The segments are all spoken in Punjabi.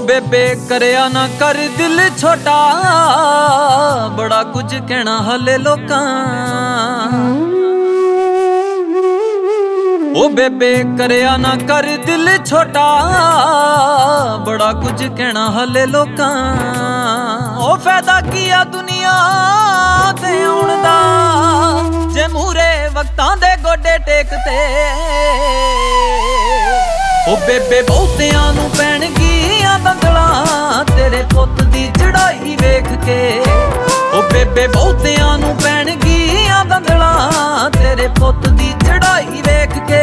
ਬੇਬੇ ਕਰਿਆ ਨਾ ਕਰ ਦਿਲ ਛੋਟਾ, ਬੜਾ ਕੁਝ ਕਹਿਣਾ ਹਲੇ ਲੋਕਾਂ। ਉਹ ਬੇਬੇ ਕਰਿਆ ਨਾ ਕਰ ਦਿਲ ਛੋਟਾ, ਬੜਾ ਕੁਝ ਕਹਿਣਾ ਹਲੇ ਲੋਕਾਂ। ਉਹ ਫਾਇਦਾ ਕੀ ਆ ਦੁਨੀਆ ਤੇ ਆਉਣ ਦਾ, ਜੇ ਮੂਰੇ ਵਕਤਾਂ ਦੇ ਗੋਡੇ ਟੇਕਤੇ। ਉਹ ਬੇਬੇ ਬਹੁਤਿਆਂ ਨੂੰ ਪੈਣਗੀਆਂ ਦੰਦਲਾਂ, ਤੇਰੇ ਪੁੱਤ ਦੀ ਚੜਾਈ ਵੇਖ ਕੇ। ਉਹ ਬੇਬੇ ਬਹੁਤਿਆਂ ਨੂੰ ਪੈਣਗੀਆਂ ਦੰਦਲਾਂ, ਤੇਰੇ ਪੁੱਤ ਦੀ ਚੜਾਈ ਵੇਖ ਕੇ।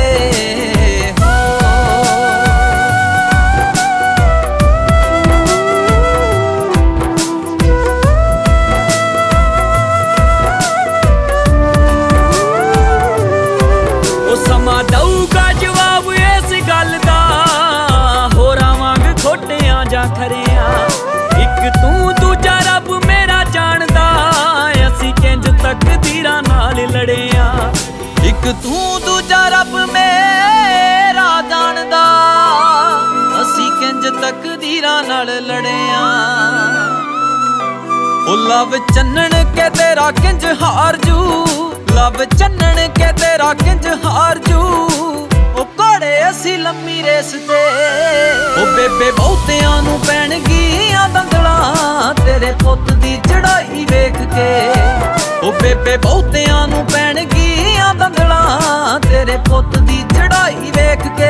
ਉਹ ਸਮਾਂ ਦਊਗਾ ਜਵਾਬ ਇਸ ਗੱਲ ਦਾ, ਹੋਰਾਂ ਵਾਂਗ ਖੋਟਿਆਂ ਜਾਂ ਖਰਿਆਂ। ਇੱਕ ਤੂੰ ਦੂਜਾ ਰੱਬ ਮੇਰਾ ਜਾਣਦਾ, ਅਸੀਂ ਕਿੰਜ ਤਕਦੀਰਾਂ ਨਾਲ ਲੜਿਆ। ਇੱਕ ਤੂੰ ਦੂਜਾ ਰੱਬ ਮੇਰਾ ਜਾਣਦਾ, ਅਸੀਂ ਕਿੰਜ ਤਕਦੀਰਾਂ ਨਾਲ ਲੜਿਆ। ਉਹ ਲਵ ਚੰਨਣ ਕੇ ਤੇਰਾ ਕਿੰਜ ਹਾਰ ਜੂ, ਲਵ ਚੰਨਣ ਕੇ ਤੇਰਾ ਕਿੰਜ ਹਾਰ ਜੂ। ਉਹ ਘੋੜੇ ਅਸੀਂ ਲੰਮੀ ਰੇਸ ਤੇ। ਉਹ ਬੇਬੇ ਬਹੁਤਿਆਂ ਨੂੰ ਪੈਣਗੀਆਂ ਦੰਦਲਾਂ, ਤੇਰੇ ਪੁੱਤ ਦੀ ਚੜਾਈ ਵੇਖ ਕੇ। ਉਹ ਬੇਬੇ ਬਹੁਤਿਆਂ ਨੂੰ ਪੈਣਗੀਆਂ ਦੰਦਲਾਂ, ਤੇਰੇ ਪੁੱਤ ਦੀ ਚੜਾਈ ਵੇਖ ਕੇ।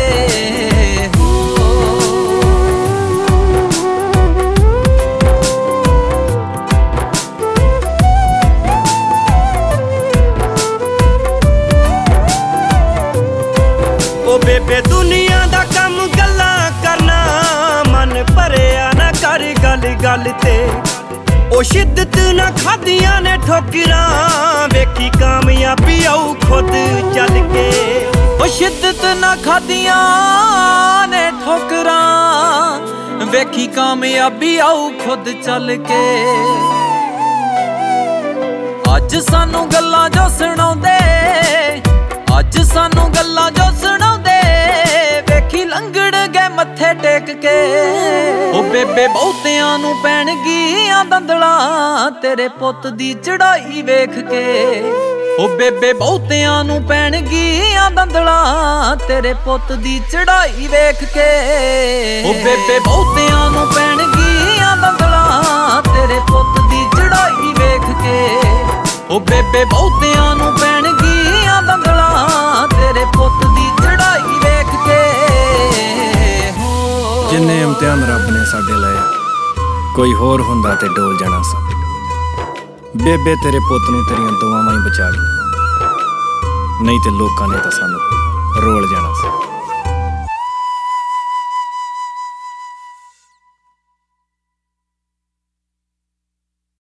ਉਹ ਬੇਬੇ ਦੁਨੀਆ ਦਾ ਕੰਮ ਗੱਲਾਂ ਕਰਨਾ, ਮਨ ਭਰਿਆ ਨਾ ਕਰ ਗੱਲ ਗੱਲ ਤੇ। ਉਹ ਸ਼ਿੱਦਤ ਨਾ ਖਾਦੀਆਂ ਨੇ ਠੋਕਰਾਂ, ਵੇਖੀ ਕਾਮਯਾਬੀ ਆਊ ਖੁਦ ਚੱਲ ਕੇ। ਉਹ ਸ਼ਿੱਦਤ ਨਾ ਖਾਦੀਆਂ ਨੇ ਠੋਕਰਾਂ, ਵੇਖੀ ਕਾਮਯਾਬੀ ਆਊ ਖੁਦ ਚੱਲ ਕੇ। ਅੱਜ ਸਾਨੂੰ ਗੱਲਾਂ ਜੋ ਸੁਣਾਉਂਦੇ, ਅੱਜ ਸਾਨੂੰ ਗੱਲਾਂ ਜੋ ਸੁਣਾਉਂਦੇ, ਵੇਖੀ ਲੰਘੜ ਗਏ ਮੱਥੇ ਟੇਕ ਕੇ। ਉਹ ਬੇਬੇ ਬਹੁਤਿਆਂ ਨੂੰ ਪੈਣਗੀਆਂ ਦੰਦਲਾਂ, ਤੇਰੇ ਪੁੱਤ ਦੀ ਚੜਾਈ ਵੇਖ ਕੇ। ਉਹ ਬੇਬੇ ਬਹੁਤਿਆਂ ਨੂੰ ਪੈਣਗੀਆਂ ਦੰਦਲਾਂ, ਤੇਰੇ ਪੁੱਤ ਦੀ ਚੜਾਈ ਵੇਖ ਕੇ। ਉਹ ਬੇਬੇ ਬਹੁਤਿਆਂ ਨੂੰ ਪੈਣਗੀਆਂ ਦੰਦਲਾਂ, ਤੇਰੇ ਪੁੱਤ ਦੀ ਚੜਾਈ ਵੇਖ ਕੇ। ਉਹ ਬੇਬੇ ਬਹੁਤਿਆਂ ਨੂੰ ਪੈਣਗੀਆਂ ਦੰਦਲਾਂ, ਤੇਰੇ ਪੁੱਤ ਦੀ ਚੜਾਈ ਵੇਖ ਕੇ। ਜਿੰਨੇ ਇਮਤਿਹਾਨ ਰੱਬ ਨੇ ਸਾਡੇ ਲਏ, ਕੋਈ ਹੋਰ ਹੁੰਦਾ ਤੇ ਡੋਲ ਜਾਣਾ ਸੀ। ਬੇਬੇ ਤੇਰੇ ਪੁੱਤ ਨੂੰ ਤੇਰੀਆਂ ਦੁਆਵਾਂ ਹੀ ਬਚਾ ਗਈ, ਨਹੀਂ ਤੇ ਲੋਕਾਂ ਨੇ ਤਾਂ ਸਾਨੂੰ ਰੋਲ ਜਾਣਾ ਸੀ।